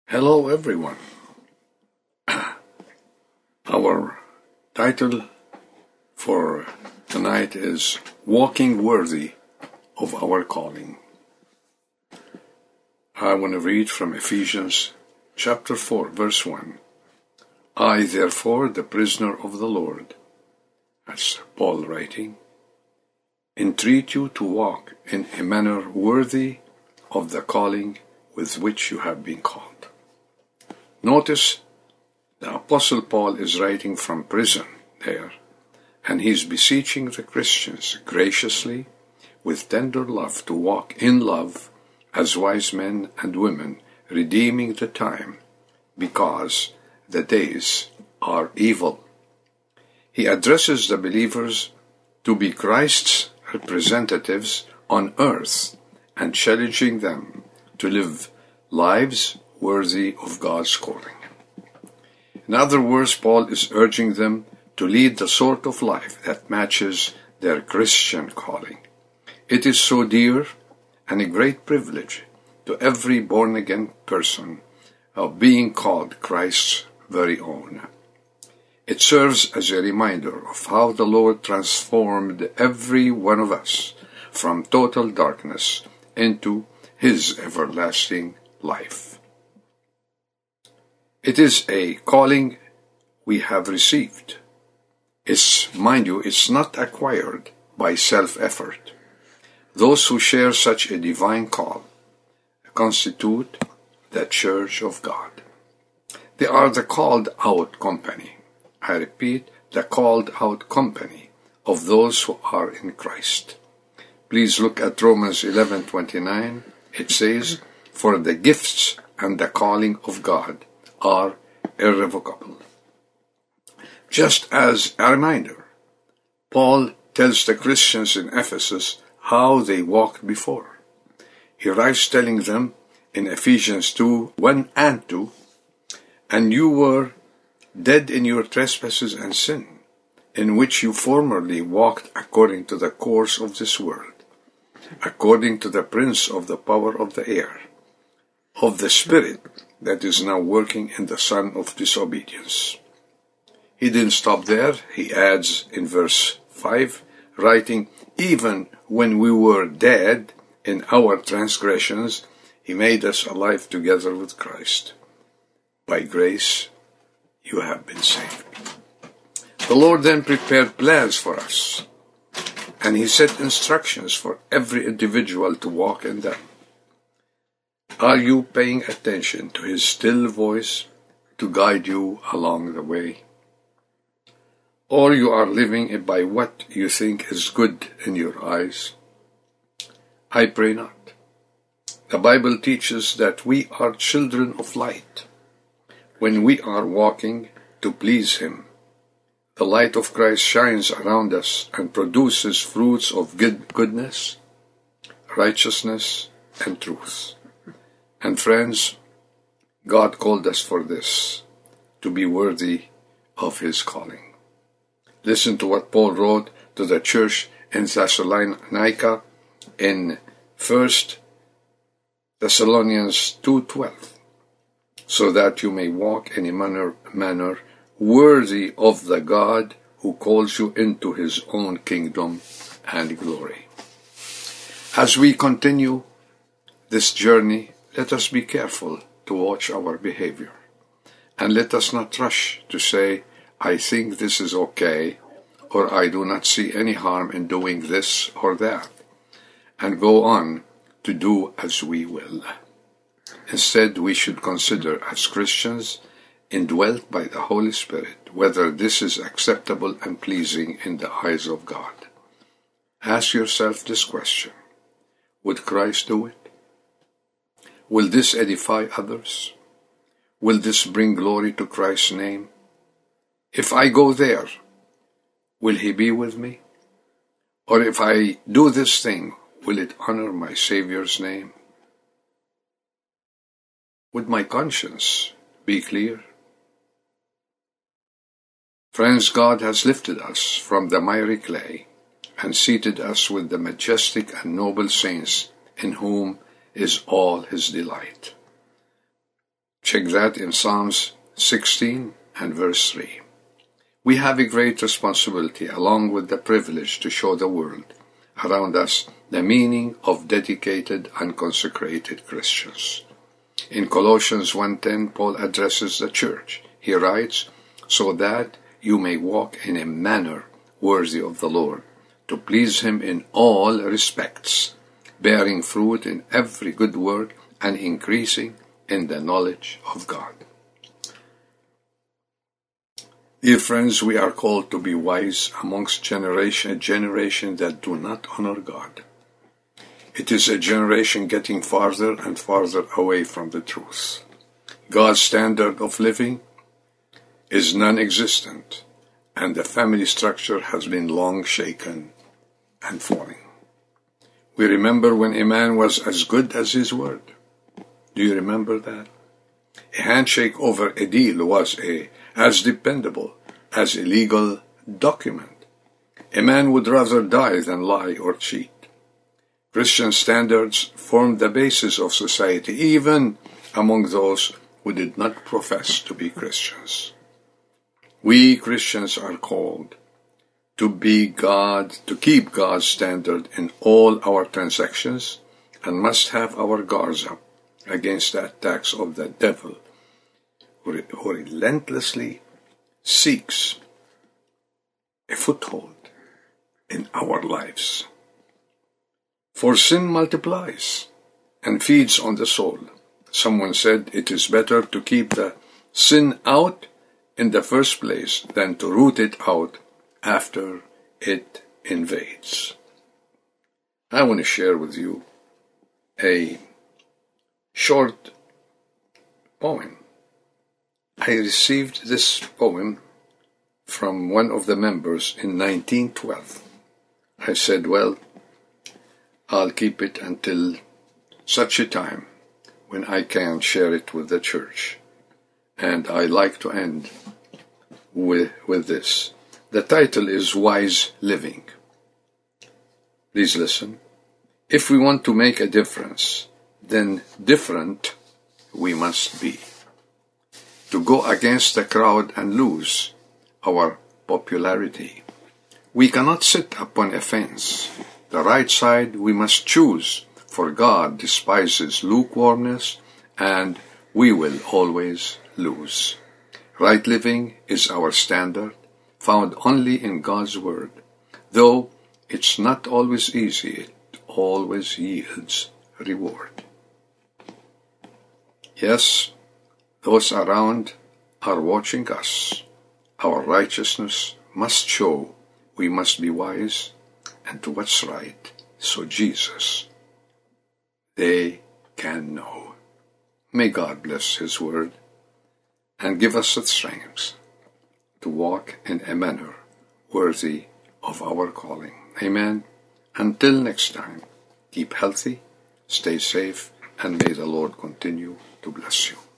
Hello everyone. Our title for tonight is Walking Worthy of Our Calling. I want to read from Ephesians chapter 4 verse 1. I therefore, the prisoner of the Lord, that's Paul writing, entreat you to walk in a manner worthy of the calling with which you have been called. Notice the Apostle Paul is writing from prison there, and he's beseeching the Christians graciously, with tender love, to walk in love as wise men and women, redeeming the time, because the days are evil. He addresses the believers to be Christ's representatives on earth and challenging them to live lives worthy of God's calling. In other words, Paul is urging them to lead the sort of life that matches their Christian calling. It is so dear and a great privilege to every born-again person of being called Christ's very own. It serves as a reminder of how the Lord transformed every one of us from total darkness into His everlasting life. It is a calling we have received. Mind you, it's not acquired by self-effort. Those who share such a divine call constitute the Church of God. They are the called out company. I repeat, the called out company of those who are in Christ. Please look at Romans 11:29. It says, "For the gifts and the calling of God are irrevocable." Just as a reminder, Paul tells the Christians in Ephesus how they walked before. He writes telling them in Ephesians 2:1 and 2, "And you were dead in your trespasses and sin, in which you formerly walked according to the course of this world, according to the prince of the power of the air, of the spirit that is now working in the son of disobedience." He didn't stop there. He adds in verse 5, writing, "Even when we were dead in our transgressions, He made us alive together with Christ. By grace you have been saved." The Lord then prepared plans for us, and He set instructions for every individual to walk in them. Are you paying attention to His still voice to guide you along the way? Or you are living by what you think is good in your eyes? I pray not. The Bible teaches that we are children of light when we are walking to please Him. The light of Christ shines around us and produces fruits of goodness, righteousness, and truth. And friends, God called us for this, to be worthy of His calling. Listen to what Paul wrote to the church in Thessalonica in 1 Thessalonians 2:12, "So that you may walk in a manner worthy of the God who calls you into His own kingdom and glory." As we continue this journey, let us be careful to watch our behavior, and let us not rush to say, "I think this is okay," or "I do not see any harm in doing this or that," and go on to do as we will. Instead, we should consider as Christians, indwelt by the Holy Spirit, whether this is acceptable and pleasing in the eyes of God. Ask yourself this question: would Christ do it? Will this edify others? Will this bring glory to Christ's name? If I go there, will He be with me? Or if I do this thing, will it honor my Savior's name? Would my conscience be clear? Friends, God has lifted us from the miry clay and seated us with the majestic and noble saints in whom is all His delight. Check that in Psalms 16 and verse 3. We have a great responsibility along with the privilege to show the world around us the meaning of dedicated and consecrated Christians. In Colossians 1:10, Paul addresses the church. He writes, "So that you may walk in a manner worthy of the Lord, to please him in all respects, bearing fruit in every good work and increasing in the knowledge of God." Dear friends, we are called to be wise amongst a generation that do not honor God. It is a generation getting farther and farther away from the truth. God's standard of living is non-existent, and the family structure has been long shaken and falling. We remember when a man was as good as his word. Do you remember that? A handshake over a deal was as dependable as a legal document. A man would rather die than lie or cheat. Christian standards formed the basis of society, even among those who did not profess to be Christians. We Christians are called to keep God's standard in all our transactions, and must have our guards up against the attacks of the devil, who relentlessly seeks a foothold in our lives. For sin multiplies and feeds on the soul. Someone said it is better to keep the sin out in the first place than to root it out after it invades. I want to share with you a short poem. I received this poem from one of the members in 1912. I said, well, I'll keep it until such a time when I can share it with the church. And I like to end with this. The title is Wise Living. Please listen. If we want to make a difference, then different we must be. To go against the crowd and lose our popularity. We cannot sit upon a fence. The right side we must choose, for God despises lukewarmness, and we will always lose. Right living is our standard, found only in God's Word. Though it's not always easy, it always yields reward. Yes, those around are watching us. Our righteousness must show we must be wise and do what's right, so Jesus, they can know. May God bless His Word and give us the strength to walk in a manner worthy of our calling. Amen. Until next time, keep healthy, stay safe, and may the Lord continue to bless you.